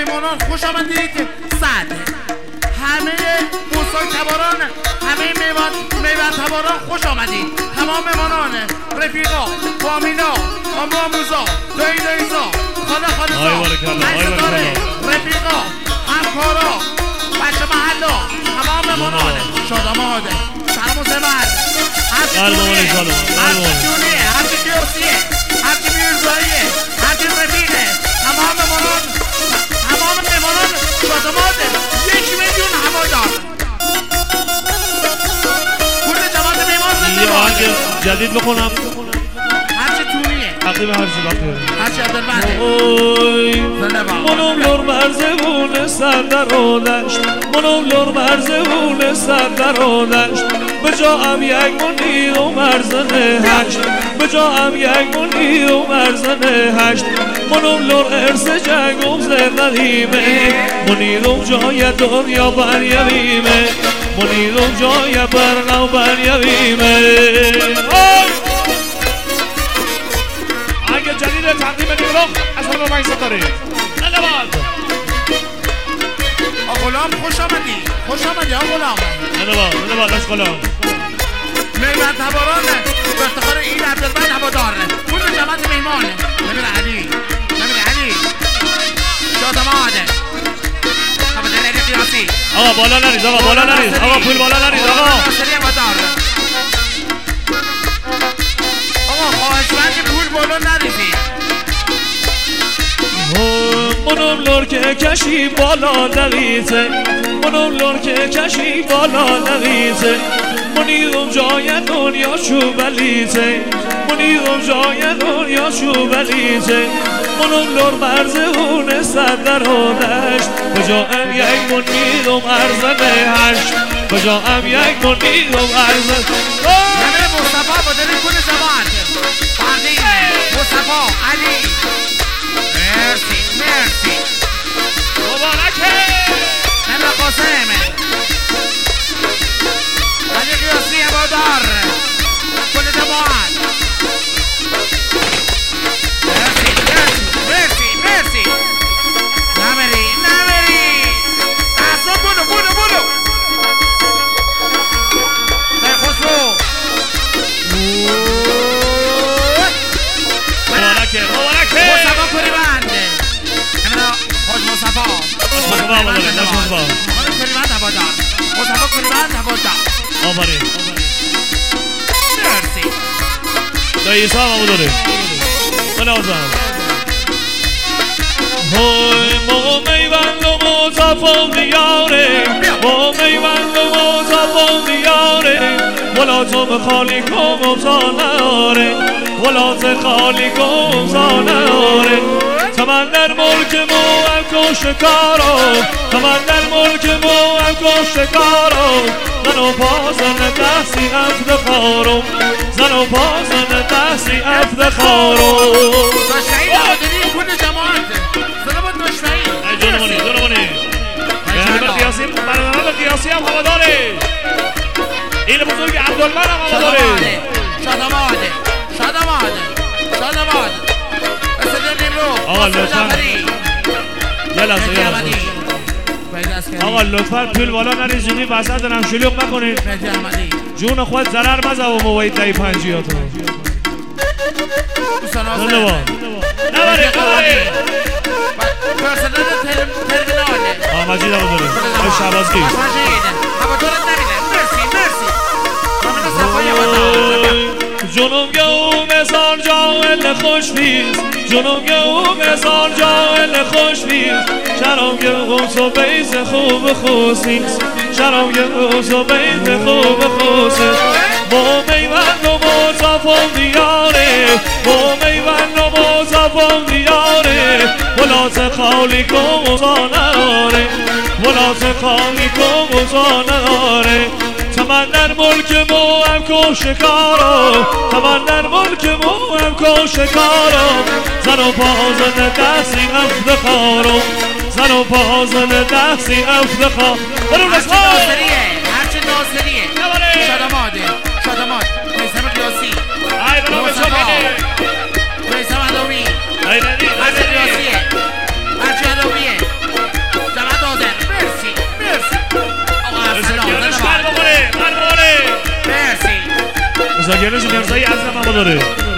میمانان خوش آمدید. صد همه موسای تباران، همه میوان تباران خوش آمدید. تمام میمانان، رفیقا، فامیلا، آموزا، دایزا، خالزا، عزیزداره، رفیقا، همکارا، بچه محلا، تمام میمانان شاداماد، سلام و زمر، هرچی جونیه، هرچی جونیه، هرچی بیوسیه، هرچی بیرزاییه، هرچی رفیقه، تمام میمانان شاداماد. 1 میلیون هوادار. کل جماعت میمان زنده باد. جدید بخونم هرچی تونیه، تقریبا هرچی وقتی هرچی عبدالبنده زنده باد. منم لور مرزبون سر در آدشت، منم لور مرزبون سر در آدشت. به جاام یک منی و مرزن هشت، به جاام یک منی و مرزن هشت. منم لور ارس جنگم زندهیمه، منیرم جای دنیا بریمه، منیرم جای برنو بریمه. اگه جدید تقدیم نیروخ از همه 5 ستاره نلواد. غلام خوش آمدی، خوش آمدی غلام. نلواد از غلام میوان تباران به افتخار این عبدالبند هوادار. کل جماعت میمان نمیر علی شادماده هوادار علی قیاسی. آقا بالا نریز، آقا بالا نریز، آقا پول بالا نریز. آقا خواهشمند پول بالا نریزی. منم لور که کشی بالا نریزه، منم لور که کشی بالا نریزه. منیرم جای دنیا شوبلیزه، منیرم جای دنیا شوبلیزه. منم لور مرزبون سر در آدشت، به جاام یک منیرم ارزن هشت، به جاام یک منیرم ارزن. نمیر مصطفی با دلی کل جماعت فردین مصطفی علی. مرسی مبارکه نمیر قاسم علی قیاسی هوادار کل جماعت. مرسی نمیری اصلا بولو به خسرو مبارکه مصطفی کریبند. خوش مصطفی کریبند هوادار، مصطفی کریبند هوادار. آفرین مرسی دایی سلام آمو داره بنازم. ما میوند و مصطفی دیاره، ما میوند و مصطفی دیاره. ولات خالی کم زاناره، ولات خالی کم زاناره. تمن در ملک مو هم کشکارو، تمن در ملک مو هم کشکارو. زن و پازن دستی افتخارو، زن و پازن دستی افتخارو. داشتایی نادری کل جماعت سلامت داشتایی. جونمونی برنامه قیاسی هم هواداره. این بزرگ عبدالمن هم هواداره. شادماده استدیو نیمرو. آقا لطفا آقا لطفا پول بالا نریز، جونی وسط هم شلوغ نکنید. جون خود ضرر مزه و موید دهی پنجیاتون. نبره پرسنل ترمیناله مجید هم داره شبازگی. جنوب گو مثال جاول خوش بیز، جنوب گو مثال جاول خوش بیز. شرام گو سو بیز خوب خوسیز، شرام گو سو بیز خوب خوسیز. با میوند و مصطفی دیاره، با میوند و مصطفی دیاره. ولات خالی کم زاناره، ولات خالی کم زاناره. تمن در ملک مو هم کشکارو، تمن در ملک مو هم کشکارو. زن و پازن دستی افتخارو، زن و پازن دستی افتخار. برو رسال هرچی ناصریه شادماد میسم قیاسی. ای برو بشاکنه میسم عدوی ای ندی هرچی قیاسیه، هرچی عدویه مرزا گرش مرزایی از نفر داره